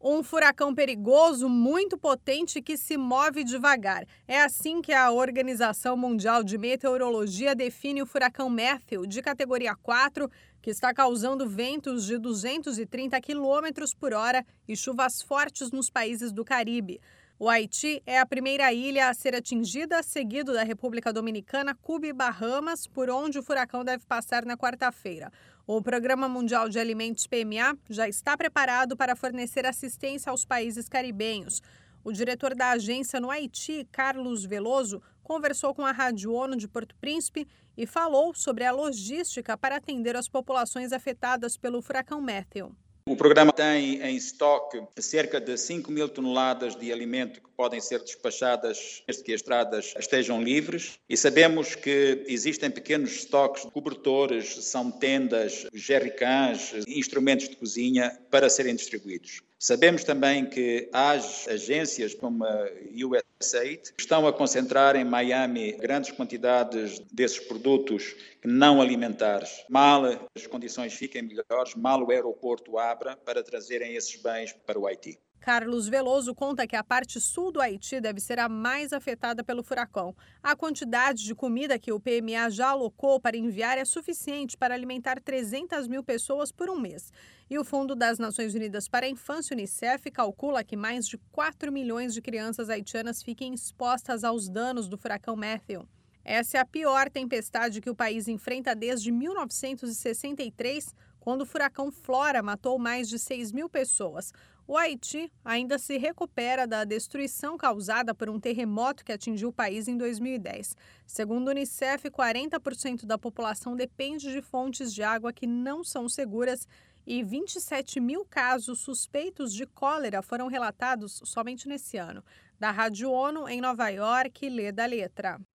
Um furacão perigoso, muito potente que se move devagar. É assim que a Organização Mundial de Meteorologia define o furacão Matthew, de categoria 4, que está causando ventos de 230 km por hora e chuvas fortes nos países do Caribe. O Haiti é a primeira ilha a ser atingida, seguido da República Dominicana, Cuba e Bahamas, por onde o furacão deve passar na quarta-feira. O Programa Mundial de Alimentos PMA já está preparado para fornecer assistência aos países caribenhos. O diretor da agência no Haiti, Carlos Veloso, conversou com a Rádio ONU de Porto Príncipe e falou sobre a logística para atender as populações afetadas pelo furacão Matthew. O programa tem em estoque cerca de 5 mil toneladas de alimento que podem ser despachadas desde que as estradas estejam livres, e sabemos que existem pequenos estoques de cobertores, são tendas, jerrycans, instrumentos de cozinha para serem distribuídos. Sabemos também que as agências como a USAID estão a concentrar em Miami grandes quantidades desses produtos não alimentares. Mal as condições fiquem melhores, mal o aeroporto abra para trazerem esses bens para o Haiti. Carlos Veloso conta que a parte sul do Haiti deve ser a mais afetada pelo furacão. A quantidade de comida que o PMA já alocou para enviar é suficiente para alimentar 300 mil pessoas por um mês. E o Fundo das Nações Unidas para a Infância, Unicef, calcula que mais de 4 milhões de crianças haitianas fiquem expostas aos danos do furacão Matthew. Essa é a pior tempestade que o país enfrenta desde 1963, quando o furacão Flora matou mais de 6 mil pessoas. O Haiti ainda se recupera da destruição causada por um terremoto que atingiu o país em 2010. Segundo o Unicef, 40% da população depende de fontes de água que não são seguras e 27 mil casos suspeitos de cólera foram relatados somente nesse ano. Da Rádio ONU, em Nova York, Leda Letra.